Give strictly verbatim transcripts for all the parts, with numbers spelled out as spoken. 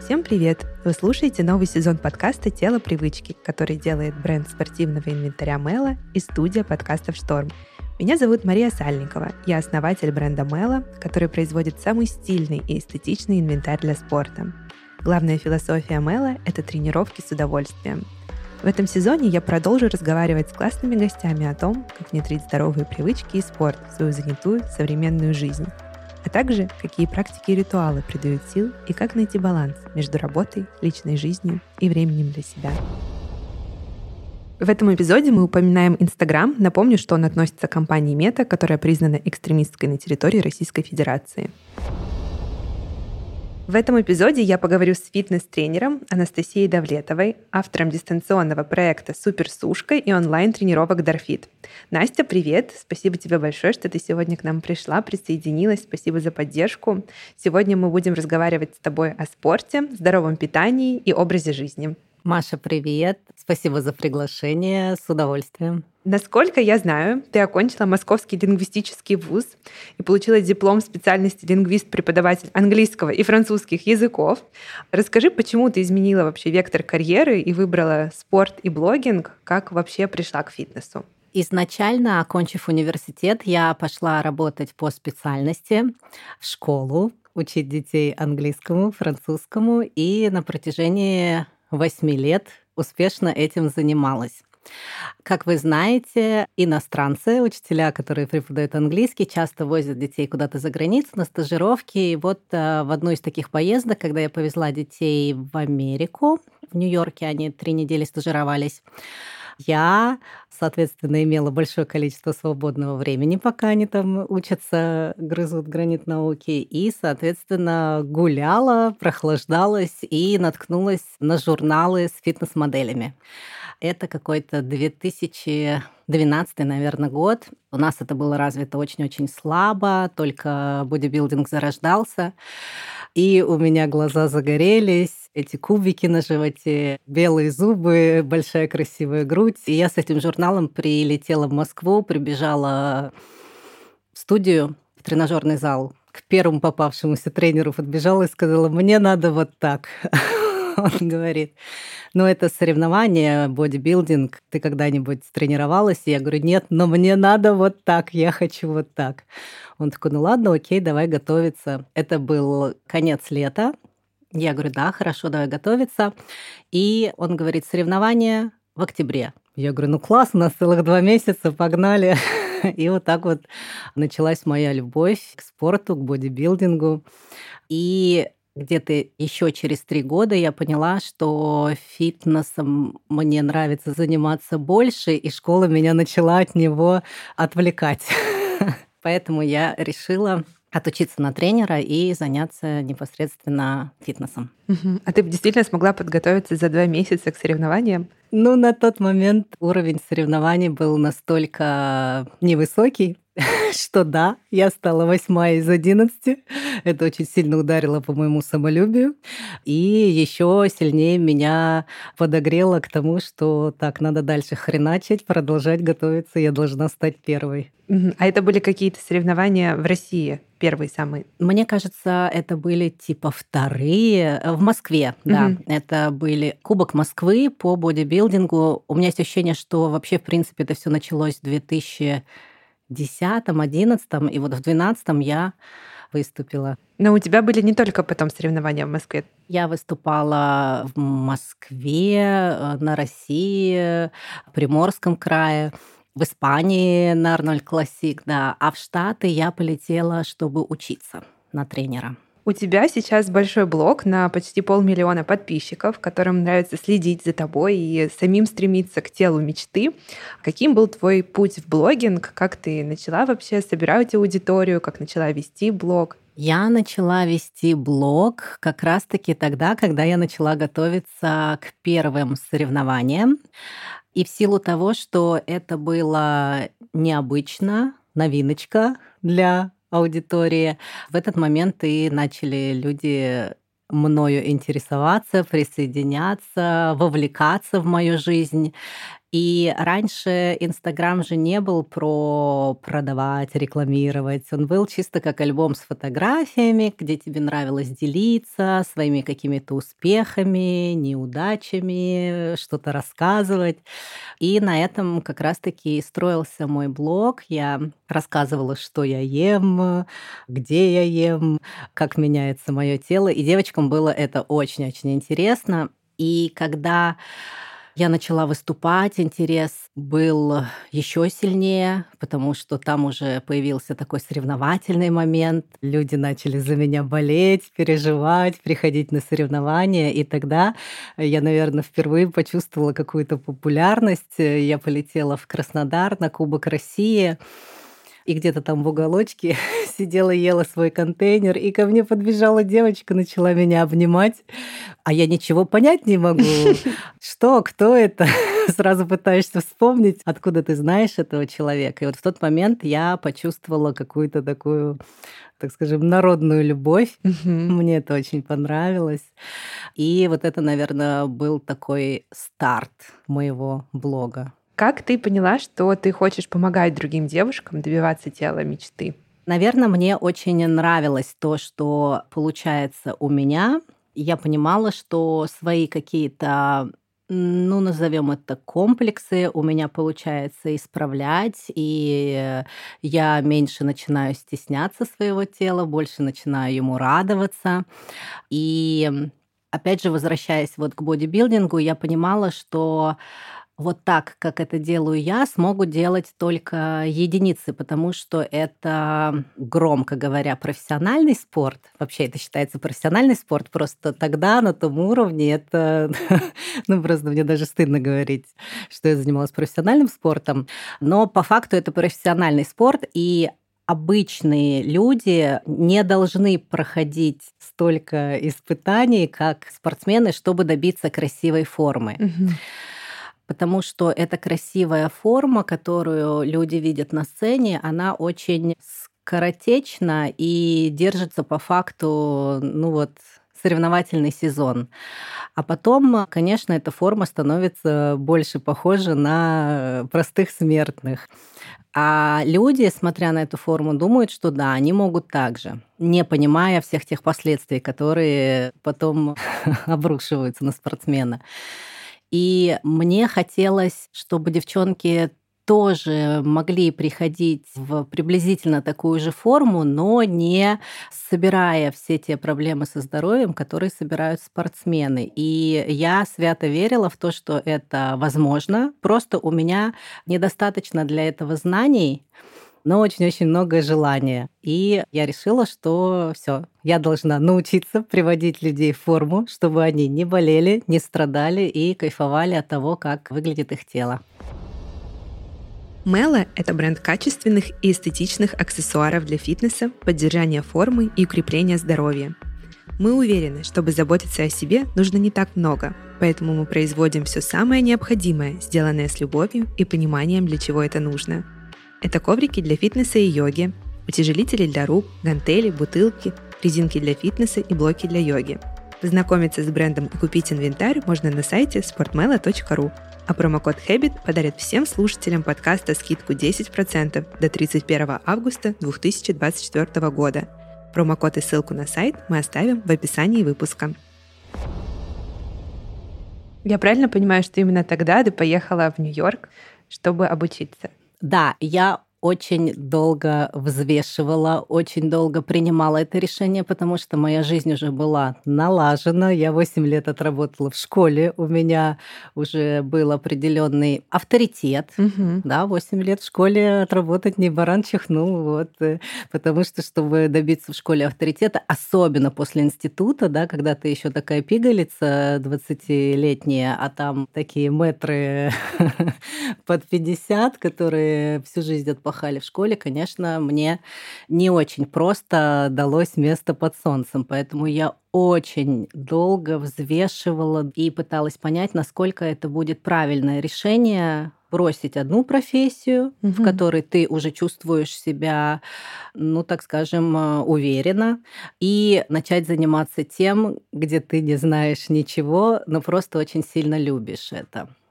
Всем привет! Вы слушаете новый сезон подкаста «Тело привычки», который делает бренд спортивного инвентаря Мэла и студия подкастов «Шторм». Меня зовут Мария Сальникова, я основатель бренда Мэла, который производит самый стильный и эстетичный инвентарь для спорта. Главная философия Мэла — это тренировки с удовольствием. В этом сезоне я продолжу разговаривать с классными гостями о том, как внедрить здоровые привычки и спорт в свою занятую современную жизнь, а также какие практики и ритуалы придают сил и как найти баланс между работой, личной жизнью и временем для себя. В этом эпизоде мы упоминаем Инстаграм. Напомню, что он относится к компании Мета, которая признана экстремистской на территории Российской Федерации. В этом эпизоде я поговорю с фитнес-тренером Анастасией Давлетовой, автором дистанционного проекта «Суперсушка» и онлайн-тренировок «Дорфит». Настя, привет! Спасибо тебе большое, что ты сегодня к нам пришла, присоединилась. Спасибо за поддержку. Сегодня мы будем разговаривать с тобой о спорте, здоровом питании и образе жизни. Маша, привет! Спасибо за приглашение, с удовольствием. Насколько я знаю, ты окончила Московский лингвистический вуз и получила диплом специальности лингвист-преподаватель английского и французских языков. Расскажи, почему ты изменила вообще вектор карьеры и выбрала спорт и блогинг, как вообще пришла к фитнесу? Изначально, окончив университет, я пошла работать по специальности в школу, учить детей английскому, французскому, и на протяжении восьми лет успешно этим занималась. Как вы знаете, иностранцы, учителя, которые преподают английский, часто возят детей куда-то за границу на стажировки. И вот в одну из таких поездок, когда я повезла детей в Америку, в Нью-Йорке они три недели стажировались, я, соответственно, имела большое количество свободного времени, пока они там учатся, грызут гранит науки, и, соответственно, гуляла, прохлаждалась и наткнулась на журналы с фитнес-моделями. Это какой-то две тысячи двенадцатый, наверное, год. У нас это было развито очень-очень слабо, только бодибилдинг зарождался. И у меня глаза загорелись, эти кубики на животе, белые зубы, большая красивая грудь. И я с этим журналом прилетела в Москву, прибежала в студию, в тренажерный зал, к первому попавшемуся тренеру подбежала и сказала: «Мне надо вот так». Он говорит: «Ну, это соревнование, бодибилдинг, ты когда-нибудь тренировалась?» И я говорю: «Нет, но мне надо вот так, я хочу вот так». Он такой: «Ну ладно, окей, давай готовиться». Это был конец лета. Я говорю: «Да, хорошо, давай готовиться». И он говорит: «Соревнования в октябре». Я говорю: «Ну класс, у нас целых два месяца, погнали». И вот так вот началась моя любовь к спорту, к бодибилдингу. И где-то еще через три года я поняла, что фитнесом мне нравится заниматься больше, и школа меня начала от него отвлекать. Поэтому я решила отучиться на тренера и заняться непосредственно фитнесом. Uh-huh. А ты действительно смогла подготовиться за два месяца к соревнованиям? Ну, на тот момент уровень соревнований был настолько невысокий, что да, я стала восьмая из одиннадцати. Это очень сильно ударило по моему самолюбию. И еще сильнее меня подогрело к тому, что так, надо дальше хреначить, продолжать готовиться, я должна стать первой. А это были какие-то соревнования в России? Первые самые? Мне кажется, это были типа вторые в Москве, да. Угу. Это были Кубок Москвы по бодибилдингу. У меня есть ощущение, что вообще, в принципе, это все началось в две тысячи десятом, одиннадцатом, и вот в двенадцатом я выступила. Но у тебя были не только потом соревнования в Москве. Я выступала в Москве, на России, в Приморском крае, в Испании на Арнольд Классик, да. А в Штаты я полетела, чтобы учиться на тренера. У тебя сейчас большой блог на почти полмиллиона подписчиков, которым нравится следить за тобой и самим стремиться к телу мечты. Каким был твой путь в блогинг? Как ты начала вообще собирать аудиторию? Как начала вести блог? Я начала вести блог как раз-таки тогда, когда я начала готовиться к первым соревнованиям. И в силу того, что это было необычно, новиночка для аудитории, в этот момент и начали люди мною интересоваться, присоединяться, вовлекаться в мою жизнь. И раньше Инстаграм же не был про продавать, рекламировать. Он был чисто как альбом с фотографиями, где тебе нравилось делиться своими какими-то успехами, неудачами, что-то рассказывать. И на этом как раз-таки и строился мой блог. Я рассказывала, что я ем, где я ем, как меняется мое тело. И девочкам было это очень-очень интересно. И когда я начала выступать, интерес был еще сильнее, потому что там уже появился такой соревновательный момент. Люди начали за меня болеть, переживать, приходить на соревнования. И тогда я, наверное, впервые почувствовала какую-то популярность. Я полетела в Краснодар на Кубок России. И где-то там в уголочке сидела, ела свой контейнер, и ко мне подбежала девочка, начала меня обнимать, а я ничего понять не могу. Что, кто это? Сразу пытаешься вспомнить, откуда ты знаешь этого человека. И вот в тот момент я почувствовала какую-то такую, так скажем, народную любовь. Мне это очень понравилось. И вот это, наверное, был такой старт моего блога. Как ты поняла, что ты хочешь помогать другим девушкам добиваться тела мечты? Наверное, мне очень нравилось то, что получается у меня. Я понимала, что свои какие-то, ну, назовем это комплексы, у меня получается исправлять, и я меньше начинаю стесняться своего тела, больше начинаю ему радоваться. И опять же, возвращаясь вот к бодибилдингу, я понимала, что вот так, как это делаю я, смогут делать только единицы, потому что это, громко говоря, профессиональный спорт. Вообще это считается профессиональный спорт, просто тогда на том уровне это... Ну, просто мне даже стыдно говорить, что я занималась профессиональным спортом. Но по факту это профессиональный спорт, и обычные люди не должны проходить столько испытаний, как спортсмены, чтобы добиться красивой формы. Мгм. Потому что эта красивая форма, которую люди видят на сцене, она очень скоротечна и держится по факту, ну вот, соревновательный сезон. А потом, конечно, эта форма становится больше похожа на простых смертных. А люди, смотря на эту форму, думают, что да, они могут так же, не понимая всех тех последствий, которые потом обрушиваются на спортсмена. И мне хотелось, чтобы девчонки тоже могли приходить в приблизительно такую же форму, но не собирая все те проблемы со здоровьем, которые собирают спортсмены. И я свято верила в то, что это возможно. Просто у меня недостаточно для этого знаний, но очень-очень много желания. И я решила, что все, я должна научиться приводить людей в форму, чтобы они не болели, не страдали и кайфовали от того, как выглядит их тело. Мела — это бренд качественных и эстетичных аксессуаров для фитнеса, поддержания формы и укрепления здоровья. Мы уверены, чтобы заботиться о себе, нужно не так много, поэтому мы производим все самое необходимое, сделанное с любовью и пониманием, для чего это нужно. Это коврики для фитнеса и йоги, утяжелители для рук, гантели, бутылки, резинки для фитнеса и блоки для йоги. Познакомиться с брендом и купить инвентарь можно на сайте спортмела точка ру, а промокод хэбит подарит всем слушателям подкаста скидку десять процентов до тридцать первого августа две тысячи двадцать четвёртого года. Промокод и ссылку на сайт мы оставим в описании выпуска. Я правильно понимаю, что именно тогда ты поехала в Нью-Йорк, чтобы обучиться? Да, я очень долго взвешивала, очень долго принимала это решение, потому что моя жизнь уже была налажена. Я восемь лет отработала в школе, у меня уже был определенный авторитет. Угу. Да, восемь лет в школе отработать не баран чихнул, вот, потому что, чтобы добиться в школе авторитета, особенно после института, да, когда ты еще такая пигалица двадцатилетняя, а там такие мэтры под пятьдесят, которые всю жизнь отпахали в школе, конечно, мне не очень просто далось место под солнцем, поэтому я очень долго взвешивала и пыталась понять, насколько это будет правильное решение бросить одну профессию, угу. в которой ты уже чувствуешь себя, ну, так скажем, уверенно, и начать заниматься тем, где ты не знаешь ничего, но просто очень сильно любишь это.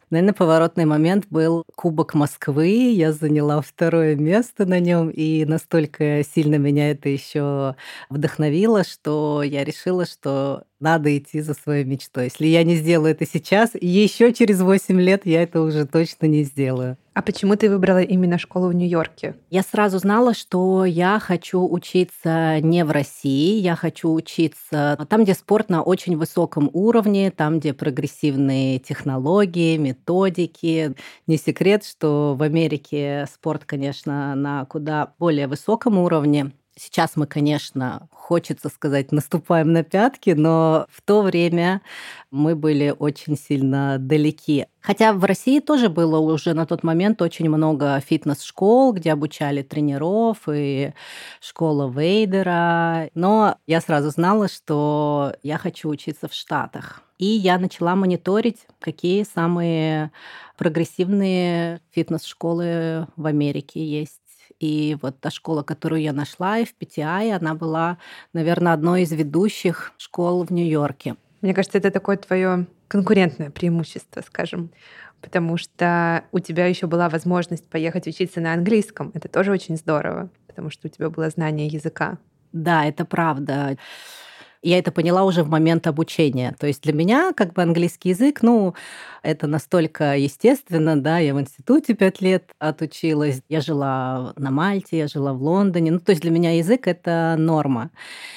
Наверное, поворотный момент был Кубок Москвы. Я заняла второе место на нем, и настолько сильно меня это еще вдохновило, что я решила, что надо идти за своей мечтой. Если я не сделаю это сейчас, еще через восемь лет я это уже точно не сделаю. А почему ты выбрала именно школу в Нью-Йорке? Я сразу знала, что я хочу учиться не в России, я хочу учиться там, где спорт на очень высоком уровне, там, где прогрессивные технологии, методики. Не секрет, что в Америке спорт, конечно, на куда более высоком уровне. Сейчас мы, конечно, хочется сказать, наступаем на пятки, но в то время мы были очень сильно далеки. Хотя в России тоже было уже на тот момент очень много фитнес-школ, где обучали тренеров, и школа Вейдера. Но я сразу знала, что я хочу учиться в Штатах. И я начала мониторить, какие самые прогрессивные фитнес-школы в Америке есть. И вот та школа, которую я нашла, эф пи ти ай, она была, наверное, одной из ведущих школ в Нью-Йорке. Мне кажется, это такое твое конкурентное преимущество, скажем, потому что у тебя еще была возможность поехать учиться на английском. Это тоже очень здорово, потому что у тебя было знание языка. Да, это правда. Я это поняла уже в момент обучения. То есть для меня как бы английский язык, ну, это настолько естественно, да, я в институте пять лет отучилась, я жила на Мальте, я жила в Лондоне, ну, то есть для меня язык — это норма.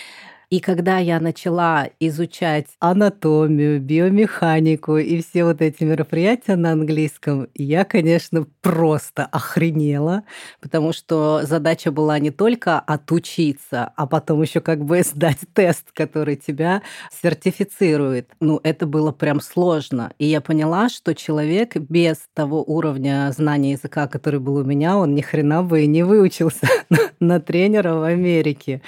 И когда я начала изучать анатомию, биомеханику и все вот эти мероприятия на английском, я, конечно, просто охренела, потому что задача была не только отучиться, а потом еще как бы сдать тест, который тебя сертифицирует. Ну, это было прям сложно. И я поняла, что человек без того уровня знания языка, который был у меня, он ни хрена бы и не выучился на тренера в Америке.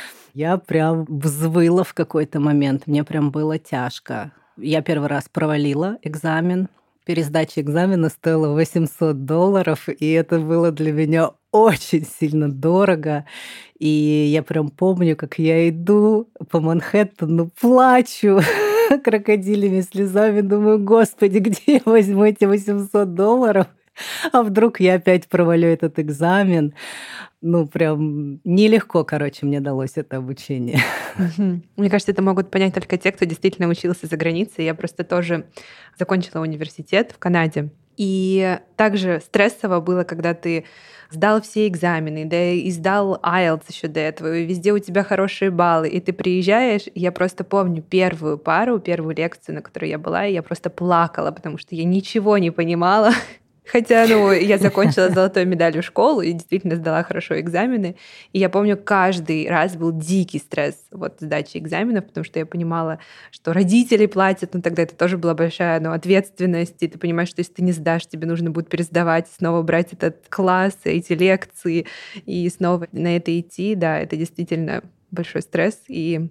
Я прям взвыла в какой-то момент. Мне прям было тяжко. Я первый раз провалила экзамен. Пересдача экзамена стоила восемьсот долларов, и это было для меня очень сильно дорого. И я прям помню, как я иду по Манхэттену, плачу крокодилями слезами, думаю, господи, где я возьму эти восемьсот долларов? А вдруг я опять провалю этот экзамен? Ну, прям нелегко, короче, мне далось это обучение. Угу. Мне кажется, это могут понять только те, кто действительно учился за границей. Я просто тоже закончила университет в Канаде. И также стрессово было, когда ты сдал все экзамены, да и сдал ай эл ти эс еще до этого, и везде у тебя хорошие баллы, и ты приезжаешь, и я просто помню первую пару, первую лекцию, на которой я была, и я просто плакала, потому что я ничего не понимала. Хотя, ну, я закончила с золотой медалью школу и действительно сдала хорошо экзамены. И я помню, каждый раз был дикий стресс вот сдачи экзаменов, потому что я понимала, что родители платят, ну, тогда это тоже была большая, ну, ответственность, и ты понимаешь, что если ты не сдашь, тебе нужно будет пересдавать, снова брать этот класс, эти лекции, и снова на это идти. Да, это действительно большой стресс, и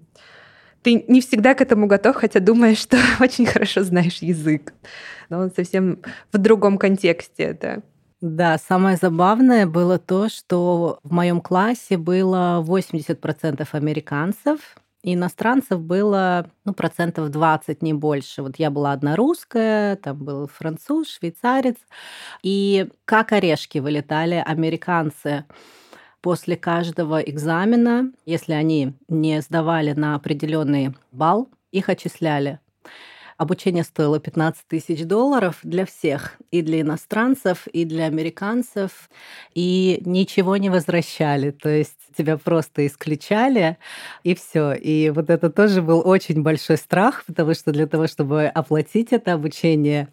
ты не всегда к этому готов, хотя думаешь, что очень хорошо знаешь язык. Но он совсем в другом контексте это. Да, самое забавное было то, что в моем классе было восемьдесят процентов американцев, и иностранцев было, ну, процентов двадцать, не больше. Вот я была одна русская, там был француз, швейцарец, и как орешки вылетали американцы. После каждого экзамена, если они не сдавали на определенный балл, их отчисляли. Обучение стоило пятнадцать тысяч долларов для всех, и для иностранцев, и для американцев, и ничего не возвращали. То есть тебя просто исключали, и все. И вот это тоже был очень большой страх, потому что для того, чтобы оплатить это обучение,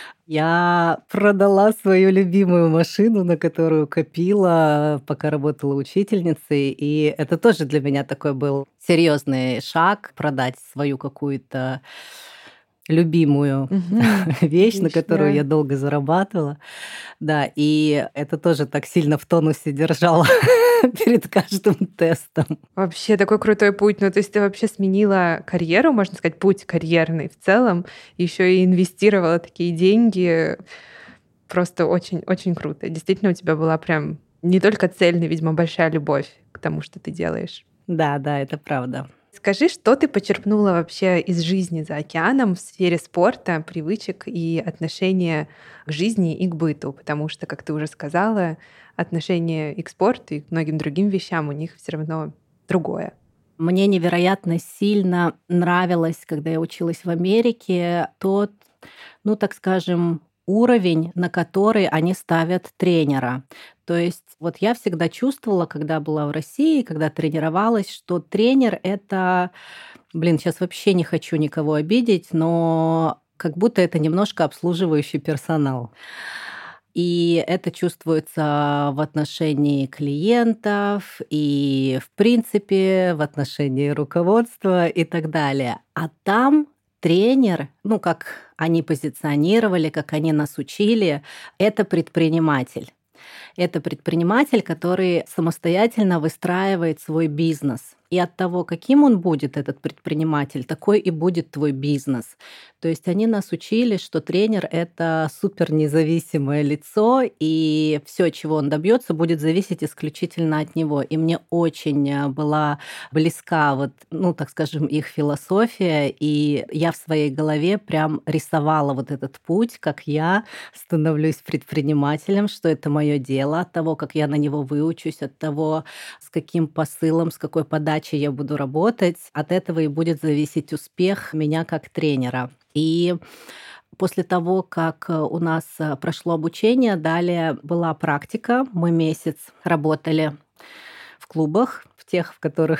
я продала свою любимую машину, на которую копила, пока работала учительницей. И это тоже для меня такой был серьезный шаг — продать свою какую-то любимую угу. вещь, Отлично. На которую я долго зарабатывала. Да, и это тоже так сильно в тонусе держало перед каждым тестом. Вообще такой крутой путь. Ну, то есть ты вообще сменила карьеру, можно сказать, путь карьерный в целом, еще и инвестировала такие деньги. Просто очень-очень круто. Действительно, у тебя была прям не только цель, но, видимо, большая любовь к тому, что ты делаешь. Да, да, это правда. Скажи, что ты почерпнула вообще из жизни за океаном в сфере спорта, привычек и отношения к жизни и к быту? Потому что, как ты уже сказала, отношение и к спорту, и к многим другим вещам у них все равно другое. Мне невероятно сильно нравилось, когда я училась в Америке, тот, ну, так скажем, уровень, на который они ставят тренера. То есть вот я всегда чувствовала, когда была в России, когда тренировалась, что тренер — это, блин, сейчас вообще не хочу никого обидеть, но как будто это немножко обслуживающий персонал. И это чувствуется в отношении клиентов и, в принципе, в отношении руководства и так далее. А там тренер, ну, как они позиционировали, как они нас учили, это предприниматель. Это предприниматель, который самостоятельно выстраивает свой бизнес. И от того, каким он будет, этот предприниматель, такой и будет твой бизнес. То есть они нас учили, что тренер — это супер независимое лицо, и все, чего он добьется, будет зависеть исключительно от него. И мне очень была близка, вот, ну, так скажем, их философия, и я в своей голове прям рисовала вот этот путь, как я становлюсь предпринимателем, что это мое дело, от того, как я на него выучусь, от того, с каким посылом, с какой подачей я буду работать, от этого и будет зависеть успех меня как тренера. И после того, как у нас прошло обучение, далее была практика. Мы месяц работали в клубах, в тех, в которых,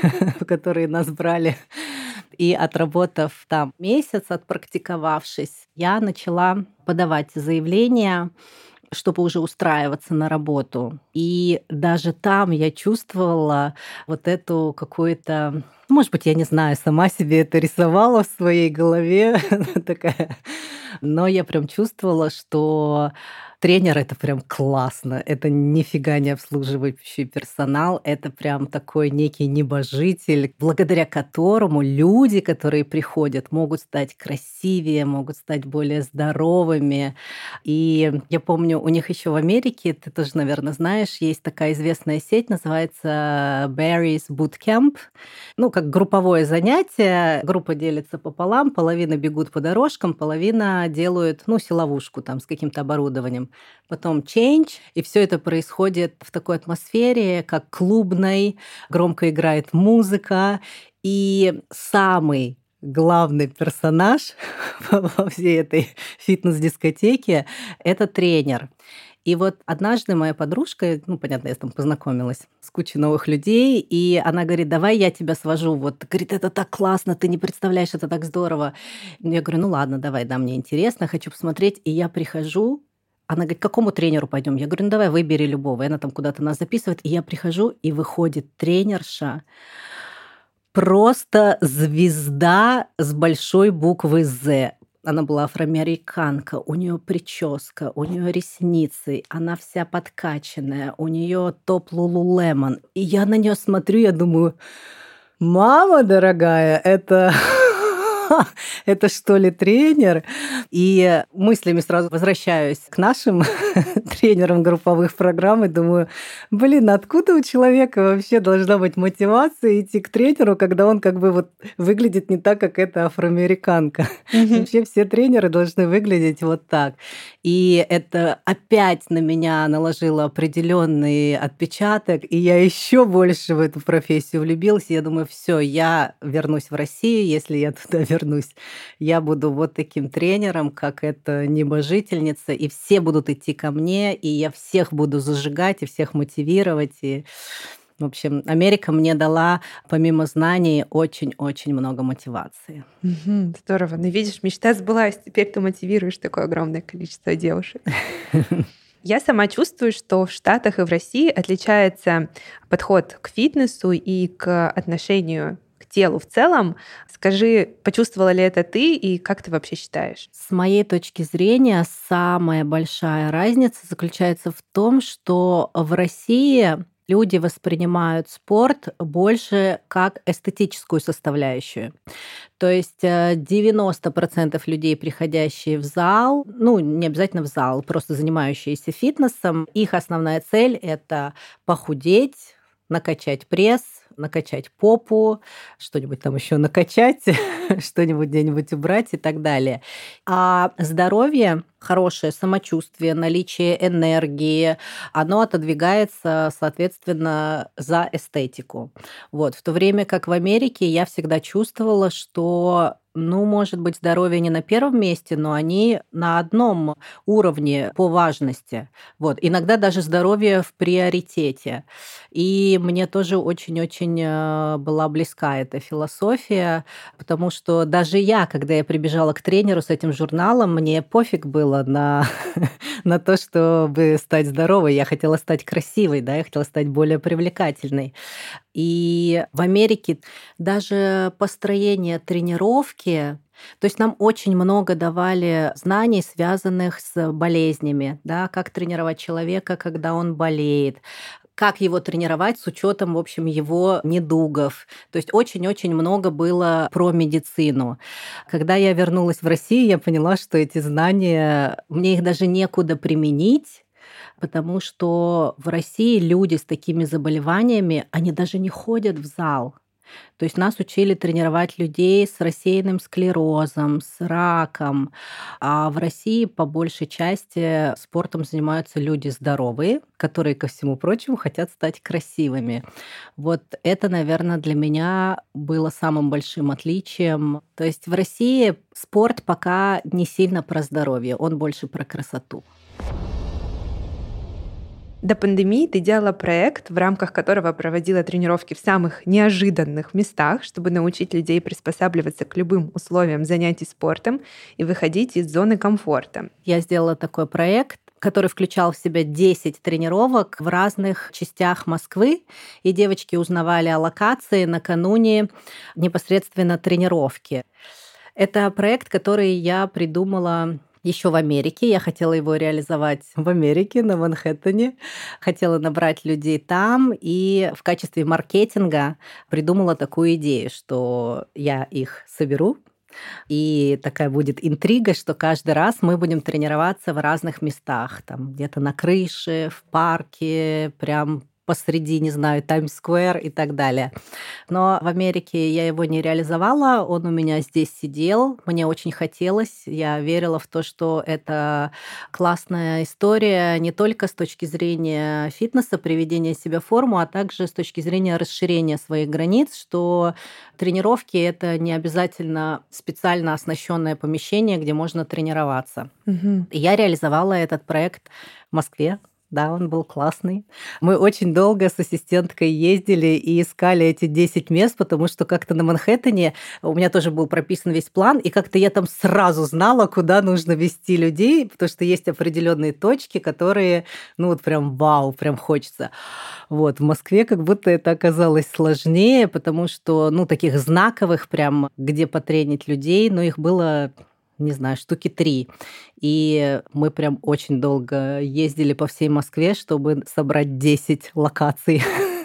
в которые нас брали. И отработав там месяц, отпрактиковавшись, я начала подавать заявления, чтобы уже устраиваться на работу. И даже там я чувствовала вот эту какую-то, может быть, я не знаю, сама себе это рисовала в своей голове такая, но я прям чувствовала, что тренер — это прям классно, это нифига не обслуживающий персонал, это прям такой некий небожитель, благодаря которому люди, которые приходят, могут стать красивее, могут стать более здоровыми. И я помню, у них еще в Америке, ты тоже, наверное, знаешь, есть такая известная сеть, называется Barry's Bootcamp. Ну, как групповое занятие. Группа делится пополам, половина бегут по дорожкам, половина делают, ну, силовушку там с каким-то оборудованием. Потом change, и все это происходит в такой атмосфере, как клубной, громко играет музыка, и самый главный персонаж во всей этой фитнес-дискотеке — это тренер. И вот однажды моя подружка, ну, понятно, я там познакомилась с кучей новых людей, и она говорит: давай я тебя свожу. Вот, говорит, это так классно, ты не представляешь, это так здорово. Я говорю: ну ладно, давай, да, мне интересно, хочу посмотреть. И я прихожу, она говорит: к какому тренеру пойдем? Я говорю: ну давай, выбери любого. И она там куда-то нас записывает, и я прихожу, и выходит тренерша, просто звезда с большой буквы «З». Она была афроамериканка, у нее прическа, у нее ресницы, она вся подкачанная, у нее топ Lululemon. И я на нее смотрю, я думаю: мама дорогая, это... это что ли тренер? И мыслями сразу возвращаюсь к нашим тренерам групповых программ и думаю: блин, откуда у человека вообще должна быть мотивация идти к тренеру, когда он как бы вот выглядит не так, как эта афроамериканка? Mm-hmm. Вообще все тренеры должны выглядеть вот так. И это опять на меня наложило определенный отпечаток, и я еще больше в эту профессию влюбилась. И я думаю: все, я вернусь в Россию, если я туда вернусь. Я буду вот таким тренером, как эта небожительница, и все будут идти ко мне, и я всех буду зажигать, и всех мотивировать. И, в общем, Америка мне дала, помимо знаний, очень-очень много мотивации. Угу, здорово. Ну, видишь, мечта сбылась. Теперь ты мотивируешь такое огромное количество девушек. Я сама чувствую, что в Штатах и в России отличается подход к фитнесу и к отношению к телу в целом. Скажи, почувствовала ли это ты и как ты вообще считаешь? С моей точки зрения, самая большая разница заключается в том, что в России люди воспринимают спорт больше как эстетическую составляющую. То есть девяносто процентов людей, приходящие в зал, ну, не обязательно в зал, просто занимающиеся фитнесом, их основная цель — это похудеть, накачать пресс, накачать попу, что-нибудь там еще накачать, что-нибудь где-нибудь убрать и так далее. А здоровье, хорошее самочувствие, наличие энергии, оно отодвигается, соответственно, за эстетику. Вот. В то время как в Америке я всегда чувствовала, что ну, может быть, здоровье не на первом месте, но они на одном уровне по важности. Вот. Иногда даже здоровье в приоритете. И мне тоже очень-очень э, была близка эта философия, потому что даже я, когда я прибежала к тренеру с этим журналом, мне пофиг было на, на то, чтобы стать здоровой. Я хотела стать красивой, да, я хотела стать более привлекательной. И в Америке даже построение тренировки, то есть нам очень много давали знаний, связанных с болезнями, да, как тренировать человека, когда он болеет, как его тренировать с учетом, в общем, его недугов. То есть очень-очень много было про медицину. Когда я вернулась в Россию, я поняла, что эти знания, мне их даже некуда применить, потому что в России люди с такими заболеваниями, они даже не ходят в зал. То есть нас учили тренировать людей с рассеянным склерозом, с раком. А в России по большей части спортом занимаются люди здоровые, которые, ко всему прочему, хотят стать красивыми. Вот это, наверное, для меня было самым большим отличием. То есть в России спорт пока не сильно про здоровье, он больше про красоту. До пандемии ты делала проект, в рамках которого проводила тренировки в самых неожиданных местах, чтобы научить людей приспосабливаться к любым условиям занятий спортом и выходить из зоны комфорта. Я сделала такой проект, который включал в себя десять тренировок в разных частях Москвы, и девочки узнавали о локации накануне непосредственно тренировки. Это проект, который я придумала еще в Америке. Я хотела его реализовать в Америке, на Манхэттене. Хотела набрать людей там и в качестве маркетинга придумала такую идею, что я их соберу, и такая будет интрига, что каждый раз мы будем тренироваться в разных местах. Там где-то на крыше, в парке, прям посреди, не знаю, Таймс-сквер и так далее. Но в Америке я его не реализовала, он у меня здесь сидел, мне очень хотелось, я верила в то, что это классная история не только с точки зрения фитнеса, приведения себя в форму, а также с точки зрения расширения своих границ, что тренировки — это не обязательно специально оснащенное помещение, где можно тренироваться. Угу. И я реализовала этот проект в Москве. Да, он был классный. Мы очень долго с ассистенткой ездили и искали эти десять мест, потому что как-то на Манхэттене у меня тоже был прописан весь план, и как-то я там сразу знала, куда нужно вести людей, потому что есть определенные точки, которые, ну вот прям вау, прям хочется. Вот, в Москве как будто это оказалось сложнее, потому что, ну, таких знаковых прям, где потренить людей, ну, их было, не знаю, штуки три. И мы прям очень долго ездили по всей Москве, чтобы собрать десять локаций.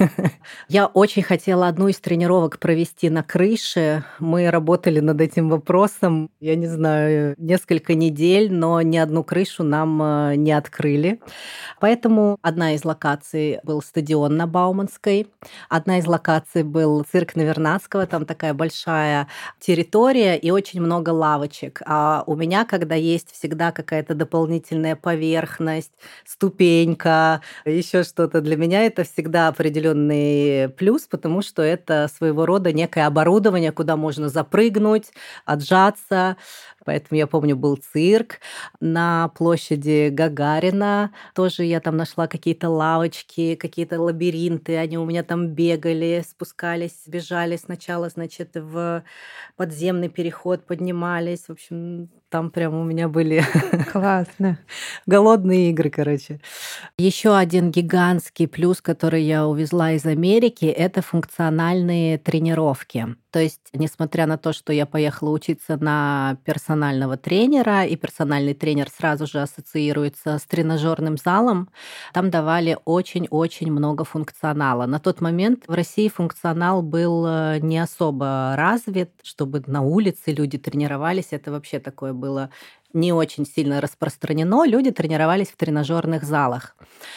Я очень хотела одну из тренировок провести на крыше. Мы работали над этим вопросом, я не знаю, несколько недель, но ни одну крышу нам не открыли. Поэтому одна из локаций был стадион на Бауманской, одна из локаций был цирк на Вернадского, там такая большая территория и очень много лавочек. А у меня, когда есть всегда какая-то дополнительная поверхность, ступенька, еще что-то, для меня это всегда определенный плюс, потому что это своего рода некое оборудование, куда можно запрыгнуть, отжаться. Поэтому я помню, был цирк на площади Гагарина. Тоже я там нашла какие-то лавочки, какие-то лабиринты. Они у меня там бегали, спускались, бежали сначала, значит, в подземный переход поднимались. В общем, там прям у меня были Классно. голодные игры, короче. Еще один гигантский плюс, который я увезла из Америки, это функциональные тренировки. То есть, несмотря на то, что я поехала учиться на персонального тренера, и персональный тренер сразу же ассоциируется с тренажерным залом, там давали очень-очень много функционала. На тот момент в России функционал был не особо развит, чтобы на улице люди тренировались. Это вообще такое было не очень сильно распространено. Люди тренировались в тренажерных залах.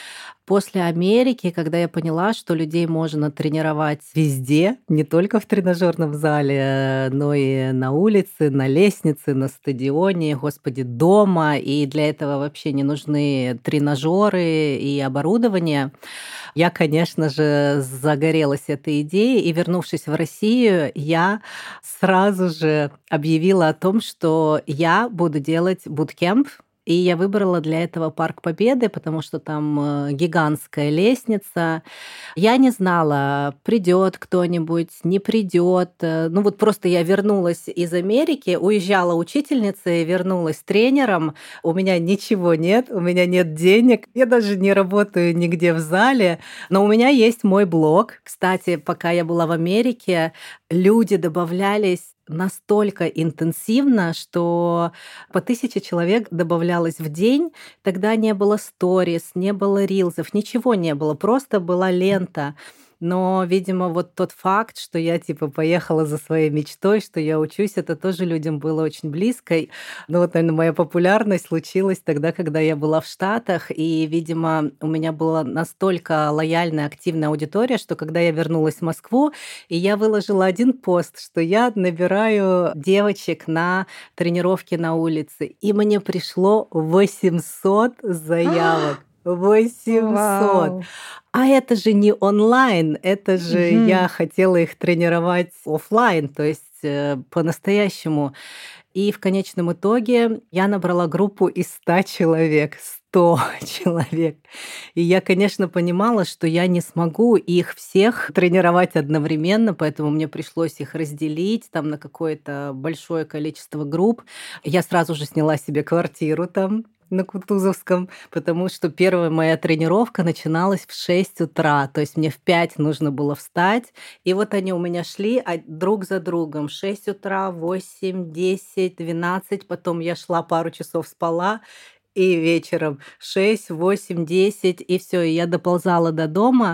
после Америки, когда я поняла, что людей можно тренировать везде, не только в тренажерном зале, но и на улице, на лестнице, на стадионе, господи, дома, и для этого вообще не нужны тренажеры и оборудование, я, конечно же, загорелась этой идеей, и, вернувшись в Россию, я сразу же объявила о том, что я буду делать буткемп. И я выбрала для этого Парк Победы, потому что там гигантская лестница. Я не знала, придет кто-нибудь, не придет. Ну вот просто я вернулась из Америки, уезжала учительницей, вернулась тренером. У меня ничего нет, у меня нет денег. Я даже не работаю нигде в зале, но у меня есть мой блог. Кстати, пока я была в Америке, люди добавлялись настолько интенсивно, что по тысяче человек добавлялось в день. Тогда не было сторис, не было рилзов, ничего не было, просто была лента. Но, видимо, вот тот факт, что я типа поехала за своей мечтой, что я учусь, это тоже людям было очень близко. Но вот, наверное, моя популярность случилась тогда, когда я была в Штатах, и, видимо, у меня была настолько лояльная, активная аудитория, что когда я вернулась в Москву, и я выложила один пост, что я набираю девочек на тренировки на улице, и мне пришло восемьсот заявок. восемьсот. Вау. А это же не онлайн, это же Мгм. я хотела их тренировать офлайн, то есть э, по-настоящему. И в конечном итоге я набрала группу из ста человек, сто человек. И я, конечно, понимала, что я не смогу их всех тренировать одновременно, поэтому мне пришлось их разделить там на какое-то большое количество групп. Я сразу же сняла себе квартиру там на Кутузовском, потому что первая моя тренировка начиналась в шесть утра, то есть мне в пять нужно было встать, и вот они у меня шли друг за другом. шесть утра, восемь, десять, двенадцать, потом я шла пару часов спала, и вечером шесть, восемь, десять, и все, и я доползала до дома,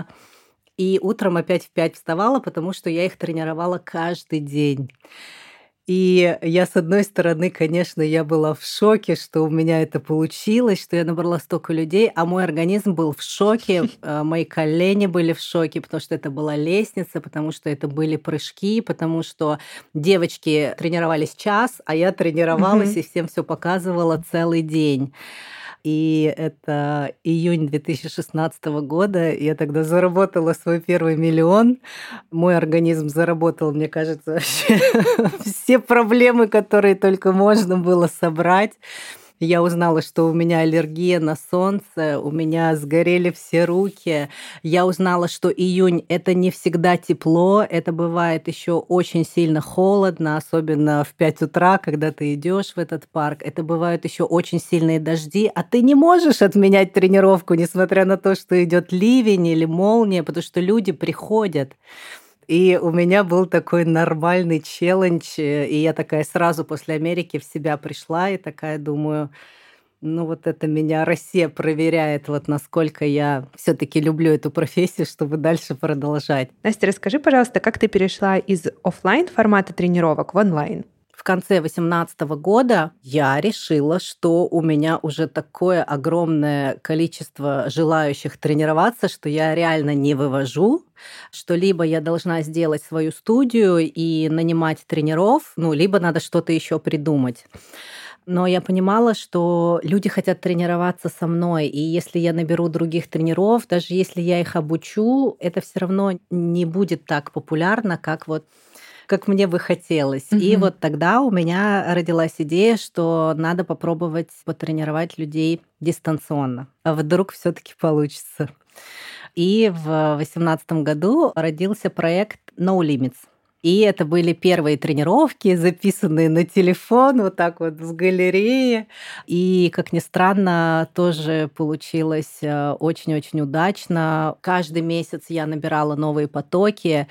и утром опять в пять вставала, потому что я их тренировала каждый день. И я, с одной стороны, конечно, я была в шоке, что у меня это получилось, что я набрала столько людей, а мой организм был в шоке, э, мои колени были в шоке, потому что это была лестница, потому что это были прыжки, потому что девочки тренировались час, а я тренировалась Мгм. и всем все показывала целый день. И это июнь две тысячи шестнадцатого года. Я тогда заработала свой первый миллион. Мой организм заработал, мне кажется, вообще все проблемы, которые только можно было собрать. Я узнала, что у меня аллергия на солнце, у меня сгорели все руки. Я узнала, что июнь — это не всегда тепло, это бывает еще очень сильно холодно, особенно в пять утра, когда ты идешь в этот парк. Это бывают еще очень сильные дожди, а ты не можешь отменять тренировку, несмотря на то, что идет ливень или молния, потому что люди приходят. И у меня был такой нормальный челлендж, э, и я такая сразу после Америки в себя пришла и такая думаю, ну вот это меня Россия проверяет, вот насколько я все-таки люблю эту профессию, чтобы дальше продолжать. Настя, расскажи, пожалуйста, как ты перешла из оффлайн формата тренировок в онлайн? В конце две тысячи восемнадцатого года я решила, что у меня уже такое огромное количество желающих тренироваться, что я реально не вывожу, что либо я должна сделать свою студию и нанимать тренеров, ну, либо надо что-то еще придумать. Но я понимала, что люди хотят тренироваться со мной, и если я наберу других тренеров, даже если я их обучу, это все равно не будет так популярно, как вот как мне бы хотелось. И Мгм. вот тогда у меня родилась идея, что надо попробовать потренировать людей дистанционно. А вдруг все-таки получится. И в восемнадцатом году родился проект No Limits. И это были первые тренировки, записанные на телефон, вот так вот в галерее. И, как ни странно, тоже получилось э, очень-очень удачно. Каждый месяц я набирала новые потоки,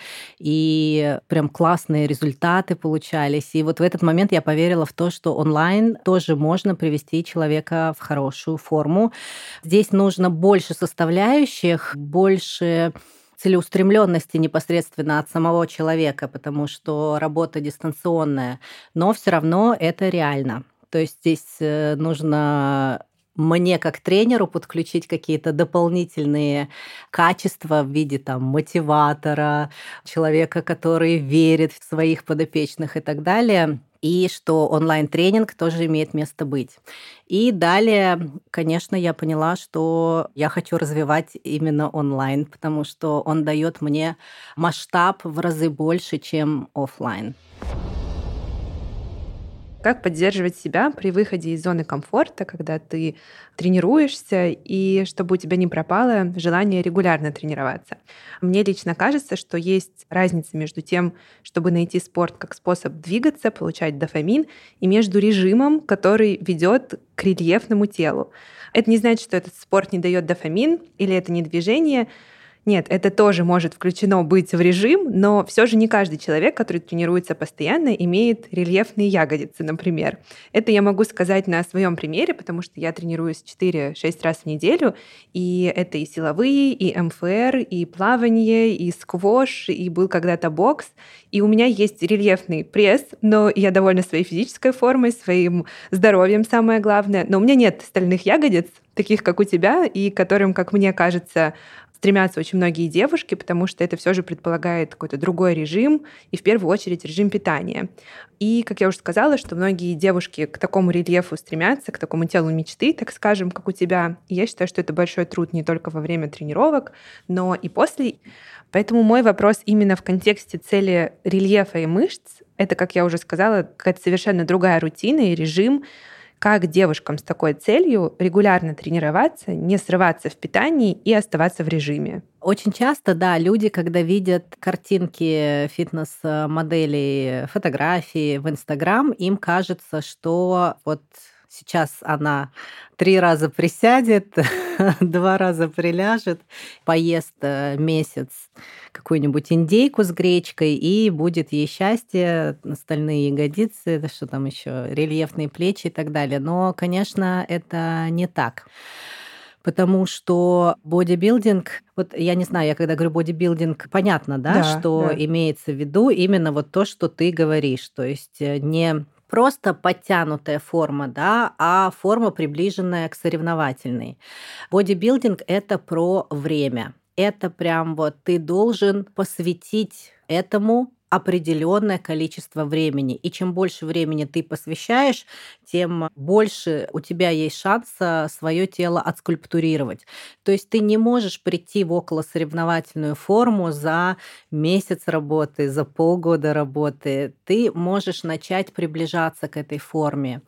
и прям классные результаты получались. И вот в этот момент я поверила в то, что онлайн тоже можно привести человека в хорошую форму. Здесь нужно больше составляющих, больше целеустремленности непосредственно от самого человека, потому что работа дистанционная, но все равно это реально. То есть здесь э, нужно мне как тренеру подключить какие-то дополнительные качества в виде там мотиватора, человека, который верит в своих подопечных и так далее. И что онлайн-тренинг тоже имеет место быть. И далее, конечно, я поняла, что я хочу развивать именно онлайн, потому что он дает мне масштаб в разы больше, чем офлайн. Как поддерживать себя при выходе из зоны комфорта, когда ты тренируешься, и чтобы у тебя не пропало желание регулярно тренироваться? Мне лично кажется, что есть разница между тем, чтобы найти спорт как способ двигаться, получать дофамин, и между режимом, который ведет к рельефному телу. Это не значит, что этот спорт не дает дофамин или это не движение. Нет, это тоже может включено быть в режим, но все же не каждый человек, который тренируется постоянно, имеет рельефные ягодицы, например. Это я могу сказать на своем примере, потому что я тренируюсь четыре-шесть раз в неделю, и это и силовые, и эм эф эр, и плавание, и сквош, и был когда-то бокс. И у меня есть рельефный пресс, но я довольна своей физической формой, своим здоровьем, самое главное. Но у меня нет стальных ягодиц, таких, как у тебя, и которым, как мне кажется, стремятся очень многие девушки, потому что это все же предполагает какой-то другой режим, и в первую очередь режим питания. И, как я уже сказала, что многие девушки к такому рельефу стремятся, к такому телу мечты, так скажем, как у тебя. И я считаю, что это большой труд не только во время тренировок, но и после. Поэтому мой вопрос именно в контексте цели рельефа и мышц — это, как я уже сказала, какая-то совершенно другая рутина и режим, как девушкам с такой целью регулярно тренироваться, не срываться в питании и оставаться в режиме. Очень часто, да, люди, когда видят картинки фитнес-моделей, фотографии в Инстаграм, им кажется, что вот сейчас она три раза присядет, два раза приляжет, поест месяц какую-нибудь индейку с гречкой, и будет ей счастье, остальные ягодицы, да что там еще, рельефные плечи и так далее. Но, конечно, это не так. Потому что бодибилдинг, вот я не знаю, я когда говорю бодибилдинг, понятно, да, Да, что да. имеется в виду именно вот то, что ты говоришь, то есть не просто подтянутая форма, да, а форма, приближенная к соревновательной. Бодибилдинг — это про время. Это прям вот ты должен посвятить этому определенное количество времени. И чем больше времени ты посвящаешь, тем больше у тебя есть шанс свое тело отскульптурировать. То есть ты не можешь прийти в околосоревновательную форму за месяц работы, за полгода работы. Ты можешь начать приближаться к этой форме,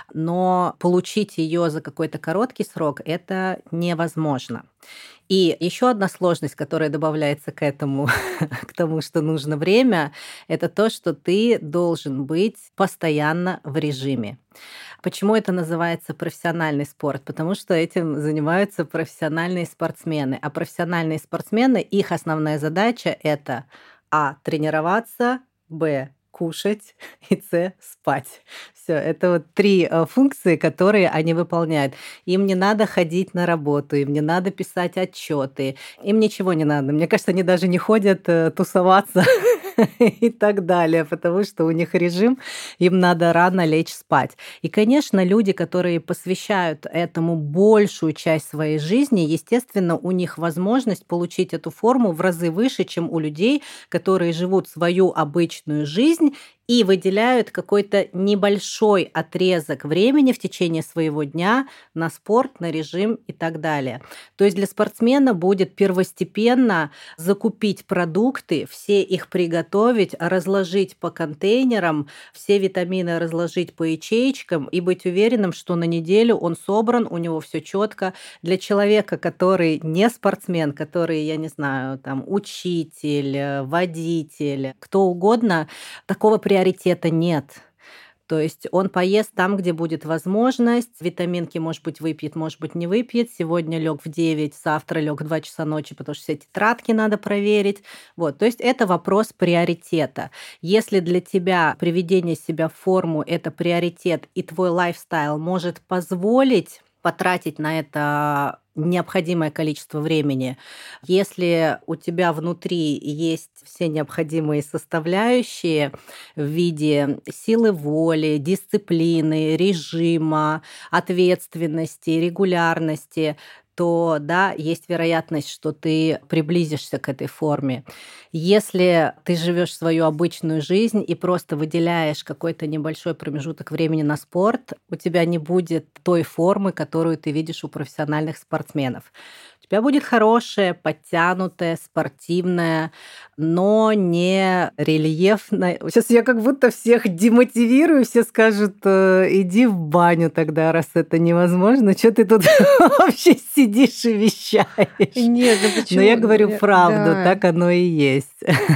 но получить ее за какой-то короткий срок — это невозможно. И еще одна сложность, которая добавляется к этому, к тому, что нужно время, это то, что ты должен быть постоянно в режиме. Почему это называется профессиональный спорт? Потому что этим занимаются профессиональные спортсмены. А профессиональные спортсмены, их основная задача — это а. тренироваться, б. кушать и с. спать. Все, это вот три функции, которые они выполняют. Им не надо ходить на работу, им не надо писать отчеты, им ничего не надо. Мне кажется, они даже не ходят тусоваться и так далее, потому что у них режим, им надо рано лечь спать. И, конечно, люди, которые посвящают этому большую часть своей жизни, естественно, у них возможность получить эту форму в разы выше, чем у людей, которые живут свою обычную жизнь и выделяют какой-то небольшой отрезок времени в течение своего дня на спорт, на режим и так далее. То есть для спортсмена будет первостепенно закупить продукты, все их приготовить, разложить по контейнерам, все витамины разложить по ячеечкам и быть уверенным, что на неделю он собран, у него все четко. Для человека, который не спортсмен, который, я не знаю, там учитель, водитель, кто угодно, такого приоритета нет. То есть он поест там, где будет возможность, витаминки, может быть, выпьет, может быть, не выпьет. Сегодня лег в девять, завтра лег в два часа ночи, потому что все тетрадки надо проверить. Вот. То есть это вопрос приоритета. Если для тебя приведение себя в форму – это приоритет, и твой лайфстайл может позволить потратить на это необходимое количество времени. Если у тебя внутри есть все необходимые составляющие в виде силы воли, дисциплины, режима, ответственности, регулярности, то да, есть вероятность, что ты приблизишься к этой форме. Если ты живешь свою обычную жизнь и просто выделяешь какой-то небольшой промежуток времени на спорт, у тебя не будет той формы, которую ты видишь у профессиональных спортсменов. У тебя будет хорошая, подтянутая, спортивная, но не рельефная. Сейчас я как будто всех демотивирую, все скажут, иди в баню тогда, раз это невозможно. Что ты тут вообще сидишь и вещаешь? Нет, ну почему? Но я говорю правду, Да. так оно и есть.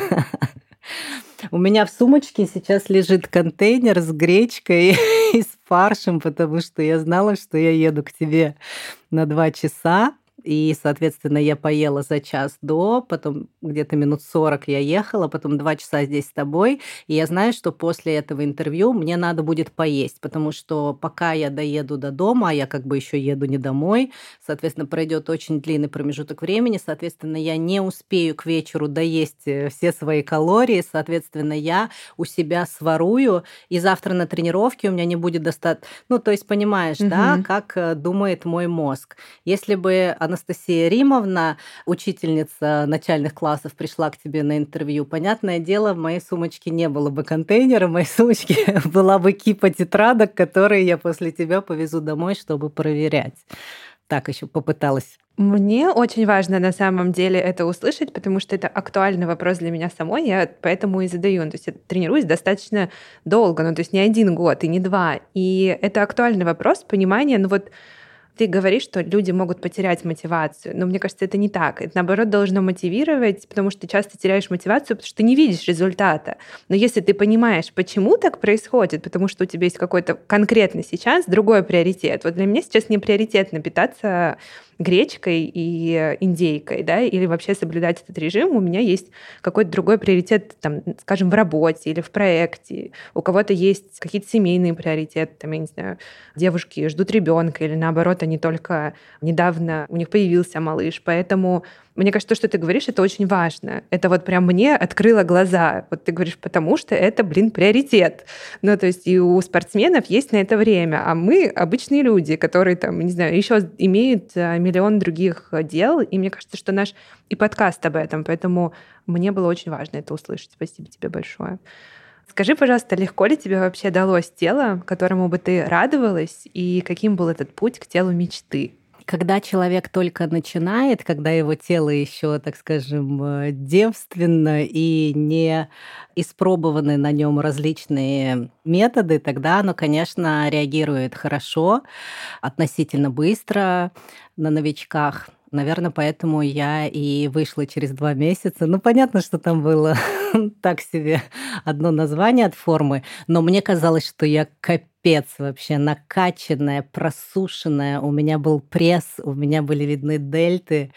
У меня в сумочке сейчас лежит контейнер с гречкой и с фаршем, потому что я знала, что я еду к тебе на два часа. И, соответственно, я поела за час до, потом где-то минут сорок я ехала, потом два часа здесь с тобой. И я знаю, что после этого интервью мне надо будет поесть, потому что пока я доеду до дома, а я как бы еще еду не домой, соответственно, пройдет очень длинный промежуток времени, соответственно, я не успею к вечеру доесть все свои калории, соответственно, я у себя сворую, и завтра на тренировке у меня не будет достаточно... Ну, то есть, понимаешь, Мгм. да, как думает мой мозг. Если бы Анастасия Римовна, учительница начальных классов, пришла к тебе на интервью, понятное дело, в моей сумочке не было бы контейнера, в моей сумочке была бы кипа тетрадок, которые я после тебя повезу домой, чтобы проверять. Так еще попыталась. Мне очень важно на самом деле это услышать, потому что это актуальный вопрос для меня самой, я поэтому и задаю. Ну, то есть я тренируюсь достаточно долго, ну то есть не один год и не два. И это актуальный вопрос понимания, ну вот ты говоришь, что люди могут потерять мотивацию, но мне кажется, это не так. Это, наоборот, должно мотивировать, потому что ты часто теряешь мотивацию, потому что ты не видишь результата. Но если ты понимаешь, почему так происходит, потому что у тебя есть какой-то конкретно сейчас другой приоритет. Вот для меня сейчас не приоритетно питаться гречкой и индейкой, да, или вообще соблюдать этот режим. У меня есть какой-то другой приоритет, там, скажем, в работе или в проекте. У кого-то есть какие-то семейные приоритеты, там, я не знаю, девушки ждут ребенка или наоборот, они только недавно, у них появился малыш. Поэтому мне кажется, то, что ты говоришь, это очень важно. Это вот прям мне открыло глаза. Вот ты говоришь, потому что это, блин, приоритет. Ну, то есть и у спортсменов есть на это время, а мы обычные люди, которые там, не знаю, еще имеют миллион других дел, и мне кажется, что наш и подкаст об этом, поэтому мне было очень важно это услышать. Спасибо тебе большое. Скажи, пожалуйста, легко ли тебе вообще далось тело, которому бы ты радовалась, и каким был этот путь к телу мечты? Когда человек только начинает, когда его тело еще, так скажем, девственно и не испробованы на нем различные методы, тогда оно, конечно, реагирует хорошо, относительно быстро на новичках. Наверное, поэтому я и вышла через два месяца. Ну, понятно, что там было так себе одно название от формы, но мне казалось, что я капец вообще накачанная, просушенная. У меня был пресс, у меня были видны дельты.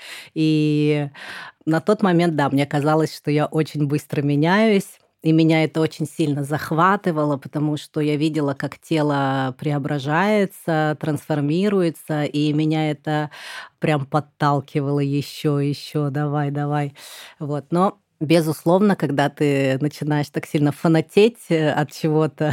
И на тот момент, да, мне казалось, что я очень быстро меняюсь. И меня это очень сильно захватывало, потому что я видела, как тело преображается, трансформируется, и меня это прям подталкивало еще, еще, давай, давай. Вот. Но, безусловно, когда ты начинаешь так сильно фанатеть от чего-то,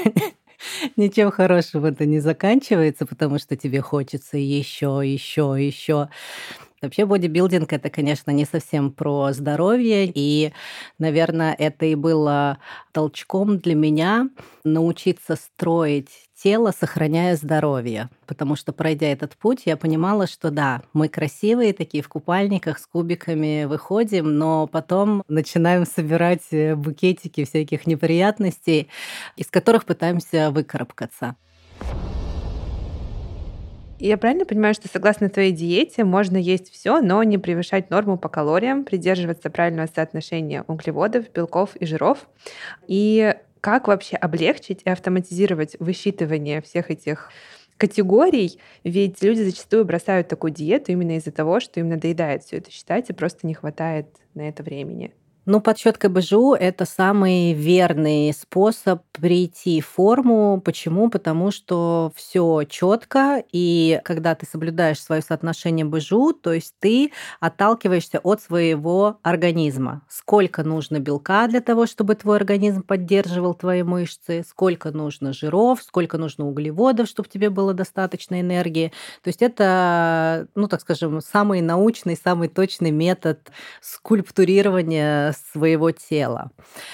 ничем хорошим это не заканчивается, потому что тебе хочется еще, еще, еще. Вообще бодибилдинг — это, конечно, не совсем про здоровье, и, наверное, это и было толчком для меня научиться строить тело, сохраняя здоровье. Потому что, пройдя этот путь, я понимала, что да, мы красивые, такие в купальниках с кубиками выходим, но потом начинаем собирать букетики всяких неприятностей, из которых пытаемся выкарабкаться. Я правильно понимаю, что согласно твоей диете можно есть все, но не превышать норму по калориям, придерживаться правильного соотношения углеводов, белков и жиров? И как вообще облегчить и автоматизировать высчитывание всех этих категорий? Ведь люди зачастую бросают такую диету именно из-за того, что им надоедает все это считать и просто не хватает на это времени. Ну, подсчет ка бэ жэ у– это самый верный способ прийти в форму. Почему? Потому что все четко, и когда ты соблюдаешь свое соотношение бэ жэ у, то есть ты отталкиваешься от своего организма. Сколько нужно белка для того, чтобы твой организм поддерживал твои мышцы, сколько нужно жиров, сколько нужно углеводов, чтобы тебе было достаточно энергии. То есть это, ну, так скажем, самый научный, самый точный метод скульптурирования своего тела.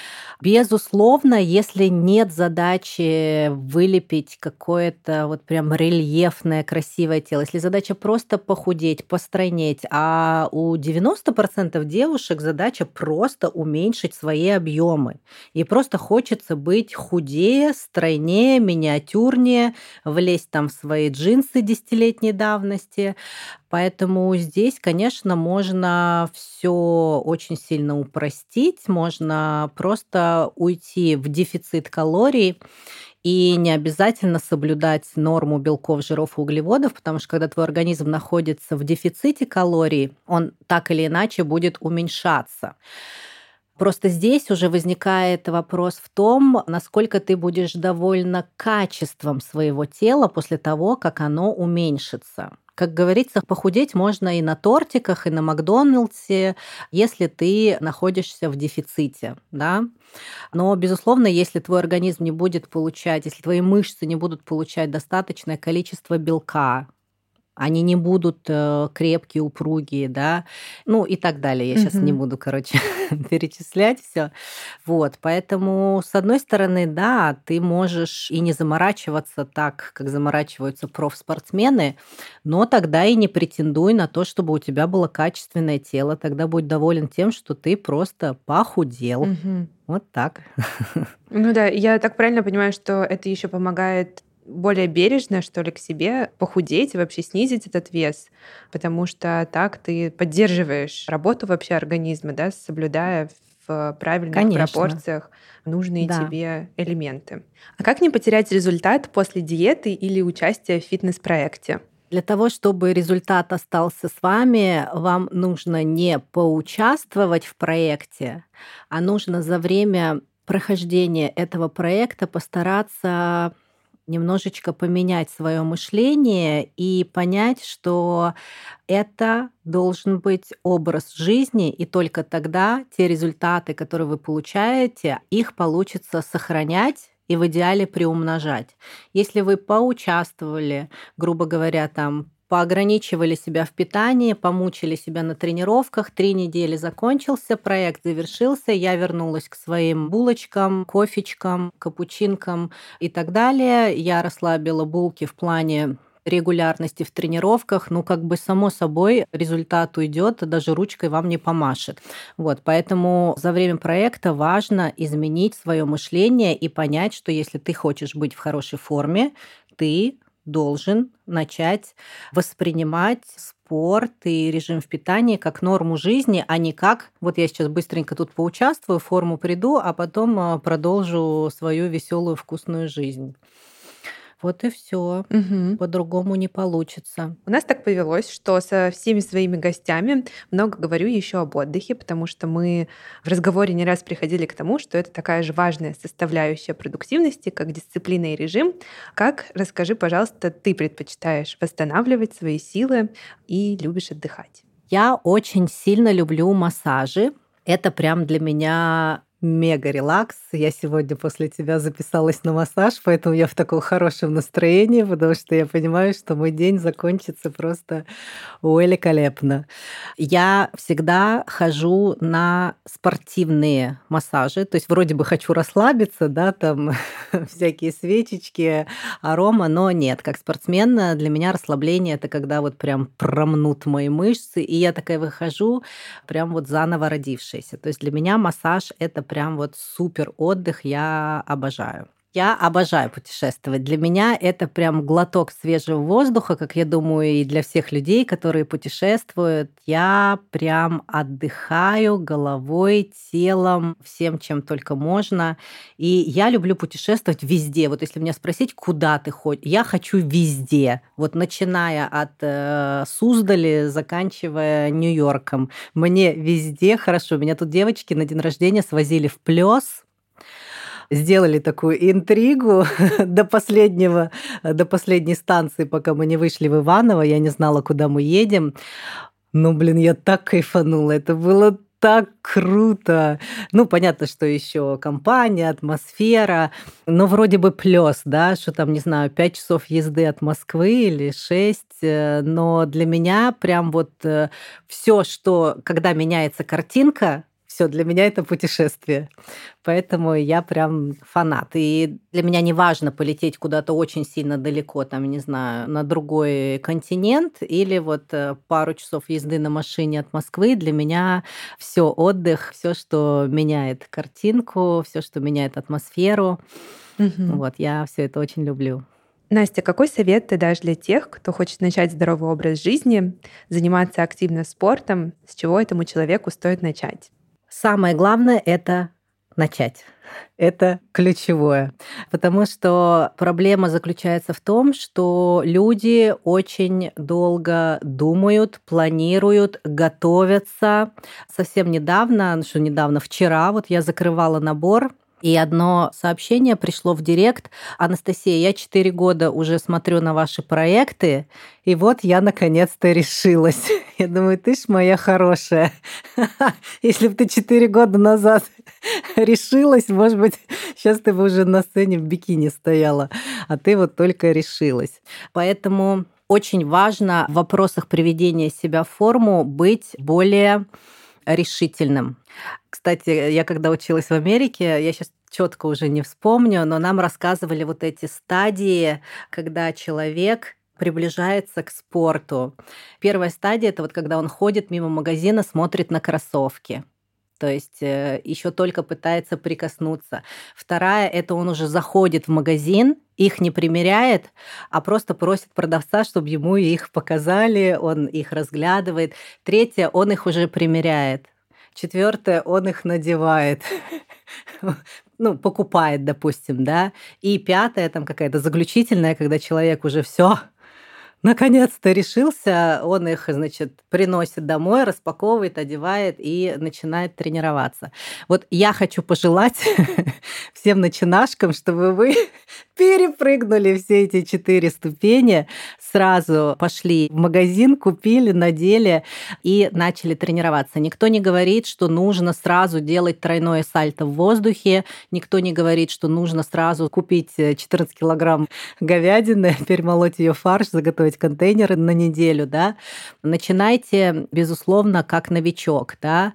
Безусловно, если нет задачи вылепить какое-то вот прям рельефное, красивое тело, если задача просто похудеть, постройнеть, а у девяноста процентов девушек задача просто уменьшить свои объемы. И просто хочется быть худее, стройнее, миниатюрнее, влезть там в свои джинсы десятилетней давности. Поэтому здесь, конечно, можно все очень сильно упростить, можно просто уйти в дефицит калорий и не обязательно соблюдать норму белков, жиров и углеводов, потому что когда твой организм находится в дефиците калорий, он так или иначе будет уменьшаться. Просто здесь уже возникает вопрос в том, насколько ты будешь довольна качеством своего тела после того, как оно уменьшится. Как говорится, похудеть можно и на тортиках, и на Макдональдсе, если ты находишься в дефиците, да. Но, безусловно, если твой организм не будет получать, если твои мышцы не будут получать достаточное количество белка, они не будут э, крепкие, упругие, да, ну и так далее. Я сейчас не Мгм. буду, короче, перечислять все. Вот, поэтому, с одной стороны, да, ты можешь и не заморачиваться так, как заморачиваются профспортсмены, но тогда и не претендуй на то, чтобы у тебя было качественное тело. Тогда будь доволен тем, что ты просто похудел. Мгм. Вот так. Ну да, я так правильно понимаю, что это еще помогает более бережно, что ли, к себе похудеть и вообще снизить этот вес, потому что так ты поддерживаешь работу вообще организма, да, соблюдая в правильных Конечно, пропорциях нужные да. тебе элементы. А как не потерять результат после диеты или участия в фитнес-проекте? Для того, чтобы результат остался с вами, вам нужно не поучаствовать в проекте, а нужно за время прохождения этого проекта постараться немножечко поменять свое мышление и понять, что это должен быть образ жизни, и только тогда те результаты, которые вы получаете, их получится сохранять и в идеале приумножать. Если вы поучаствовали, грубо говоря, там поограничивали себя в питании, помучили себя на тренировках, три недели закончился, проект завершился, я вернулась к своим булочкам, кофечкам, капучинкам и так далее. Я расслабила булки в плане регулярности в тренировках, ну, как бы само собой результат уйдет, даже ручкой вам не помашет. Вот, поэтому за время проекта важно изменить свое мышление и понять, что если ты хочешь быть в хорошей форме, ты должен начать воспринимать спорт и режим в питании как норму жизни, а не как вот я сейчас быстренько тут поучаствую, в форму приду, а потом а, продолжу свою веселую вкусную жизнь. Вот и все. Мгм. По-другому не получится. У нас так повелось, что со всеми своими гостями много говорю еще об отдыхе, потому что мы в разговоре не раз приходили к тому, что это такая же важная составляющая продуктивности, как дисциплина и режим. Как, расскажи, пожалуйста, ты предпочитаешь восстанавливать свои силы и любишь отдыхать? Я очень сильно люблю массажи. Это прям для меня мега релакс. Я сегодня после тебя записалась на массаж, поэтому я в таком хорошем настроении, потому что я понимаю, что мой день закончится просто великолепно. Я всегда хожу на спортивные массажи, то есть вроде бы хочу расслабиться, да, там всякие свечечки, арома, но нет, как спортсмен для меня расслабление это когда вот прям промнут мои мышцы, и я такая выхожу прям вот заново родившаяся. То есть для меня массаж это прям вот супер отдых, я обожаю. Я обожаю путешествовать. Для меня это прям глоток свежего воздуха, как я думаю, и для всех людей, которые путешествуют. Я прям отдыхаю головой, телом, всем, чем только можно. И я люблю путешествовать везде. Вот если меня спросить, куда ты хочешь, я хочу везде. Вот начиная от э, Суздали, заканчивая Нью-Йорком. Мне везде хорошо. Меня тут девочки на день рождения свозили в Плёс. Сделали такую интригу до последнего, до последней станции, пока мы не вышли в Иваново. Я не знала, куда мы едем. Ну, блин, я так кайфанула. Это было так круто. Ну, понятно, что еще компания, атмосфера. Но вроде бы Плёс, да, что там, не знаю, пять часов езды от Москвы или шесть. Но для меня прям вот все, что, когда меняется картинка, все, для меня это путешествие. Поэтому я прям фанат. И для меня не важно полететь куда-то очень сильно далеко, там, не знаю, на другой континент или вот пару часов езды на машине от Москвы. Для меня все отдых, все, что меняет картинку, все, что меняет атмосферу. Угу. Вот, я все это очень люблю. Настя, какой совет ты дашь для тех, кто хочет начать здоровый образ жизни, заниматься активно спортом? С чего этому человеку стоит начать? Самое главное – это начать. Это ключевое. Потому что проблема заключается в том, что люди очень долго думают, планируют, готовятся. Совсем недавно, ну что недавно, вчера, вот я закрывала набор, и одно сообщение пришло в директ. Анастасия, я четыре года уже смотрю на ваши проекты, и вот я наконец-то решилась. Я думаю, ты ж моя хорошая. Если бы ты четыре года назад решилась, может быть, сейчас ты бы уже на сцене в бикини стояла, а ты вот только решилась. Поэтому очень важно в вопросах приведения себя в форму быть более решительным. Кстати, я когда училась в Америке, я сейчас четко уже не вспомню, но нам рассказывали вот эти стадии, когда человек приближается к спорту. Первая стадия – это вот когда он ходит мимо магазина, смотрит на кроссовки. То есть еще только пытается прикоснуться. Вторая – это он уже заходит в магазин, их не примеряет, а просто просит продавца, чтобы ему их показали, он их разглядывает. Третья – он их уже примеряет. Четвертое, он их надевает, ну, покупает, допустим, да. И пятое, там какая-то заключительная, когда человек уже все наконец-то решился, он их, значит, приносит домой, распаковывает, одевает и начинает тренироваться. Вот я хочу пожелать всем начинашкам, чтобы вы перепрыгнули все эти четыре ступени, сразу пошли в магазин, купили, надели и начали тренироваться. Никто не говорит, что нужно сразу делать тройное сальто в воздухе, никто не говорит, что нужно сразу купить четырнадцать килограмм говядины, перемолоть ее в фарш, заготовить контейнеры на неделю, да. Начинайте, безусловно, как новичок, да,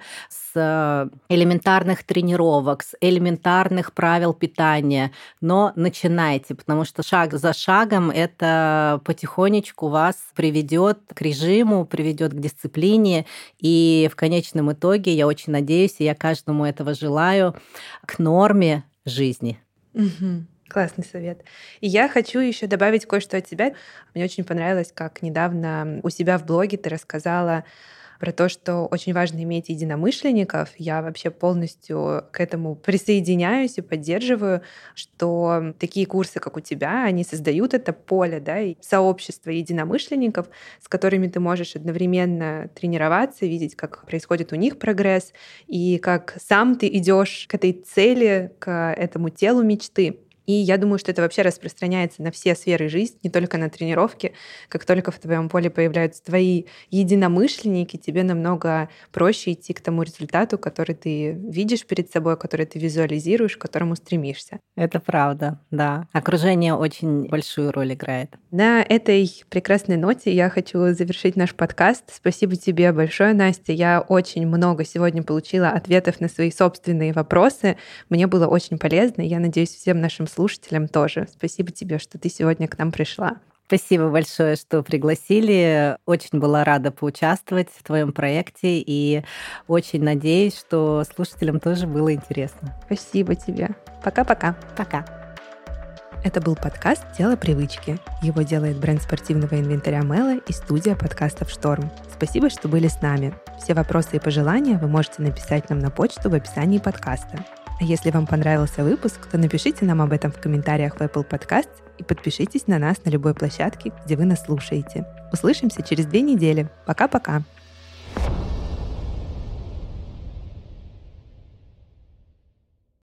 с элементарных тренировок, с элементарных правил питания, но начинайте, потому что шаг за шагом это потихонечку вас приведет к режиму, приведет к дисциплине, и в конечном итоге, я очень надеюсь, и я каждому этого желаю, к норме жизни. Угу. Классный совет. И я хочу еще добавить кое-что от тебя. Мне очень понравилось, как недавно у себя в блоге ты рассказала про то, что очень важно иметь единомышленников. Я вообще полностью к этому присоединяюсь и поддерживаю, что такие курсы, как у тебя, они создают это поле, да, и сообщество единомышленников, с которыми ты можешь одновременно тренироваться, видеть, как происходит у них прогресс, и как сам ты идешь к этой цели, к этому телу мечты. И я думаю, что это вообще распространяется на все сферы жизни, не только на тренировки. Как только в твоем поле появляются твои единомышленники, тебе намного проще идти к тому результату, который ты видишь перед собой, который ты визуализируешь, к которому стремишься. Это правда, да. Окружение очень большую роль играет. На этой прекрасной ноте я хочу завершить наш подкаст. Спасибо тебе большое, Настя. Я очень много сегодня получила ответов на свои собственные вопросы. Мне было очень полезно. Я надеюсь, всем нашим слушателям тоже. Спасибо тебе, что ты сегодня к нам пришла. Спасибо большое, что пригласили. Очень была рада поучаствовать в твоем проекте и очень надеюсь, что слушателям тоже было интересно. Спасибо тебе. Пока-пока. Пока. Это был подкаст «Тело привычки». Его делает бренд спортивного инвентаря Мэла и студия подкастов «Шторм». Спасибо, что были с нами. Все вопросы и пожелания вы можете написать нам на почту в описании подкаста. А если вам понравился выпуск, то напишите нам об этом в комментариях в Apple Podcasts и подпишитесь на нас на любой площадке, где вы нас слушаете. Услышимся через две недели. Пока-пока!